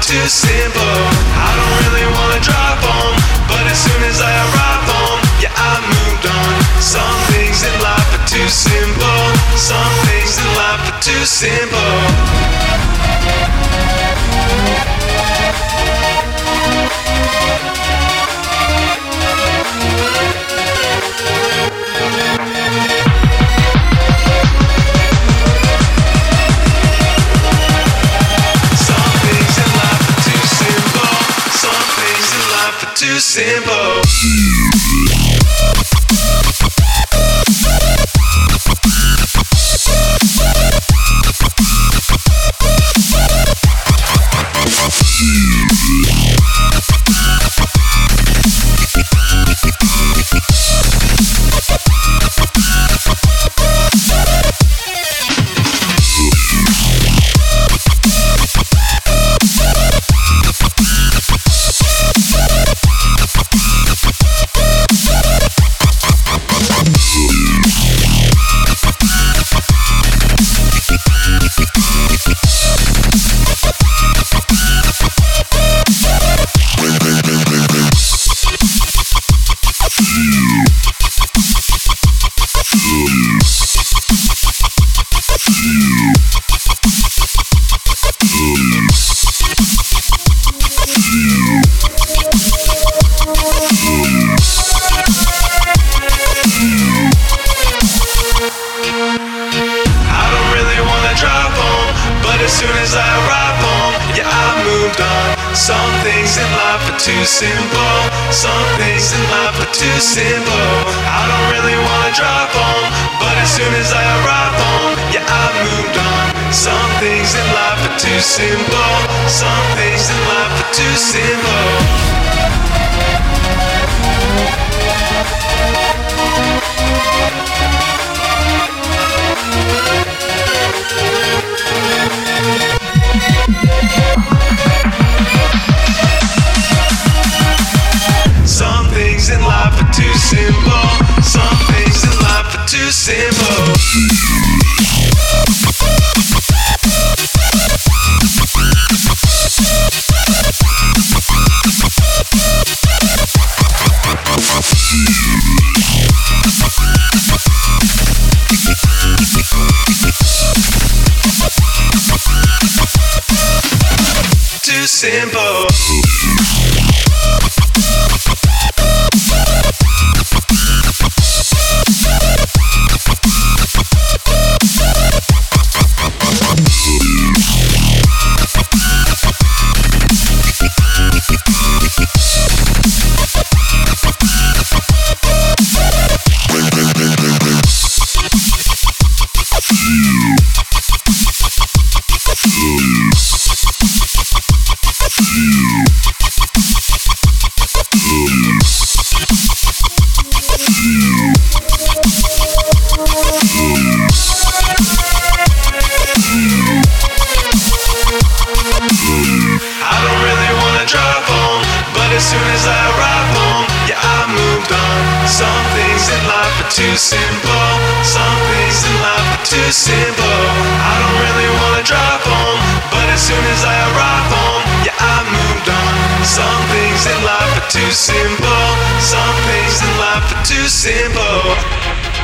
too simple. I don't really wanna drive home, but as soon as I arrive home, yeah, I moved on. Some things in life are too simple. Some things in life are too simple. Too simple. Some things in life are too simple. Some things in life are too simple. I don't really wanna drive home, but as soon as I arrive home, yeah, I moved on. Some things in life are too simple. Some things in life are too simple. Some things in life are too simple. Some things in life are too simple. Too simple. As soon as I arrive home, yeah, I moved on. Some things in life are too simple. Some things in life are too simple. I don't really wanna drive home, but as soon as I arrive home, yeah, I moved on. Some things in life are too simple. Some things in life are too simple.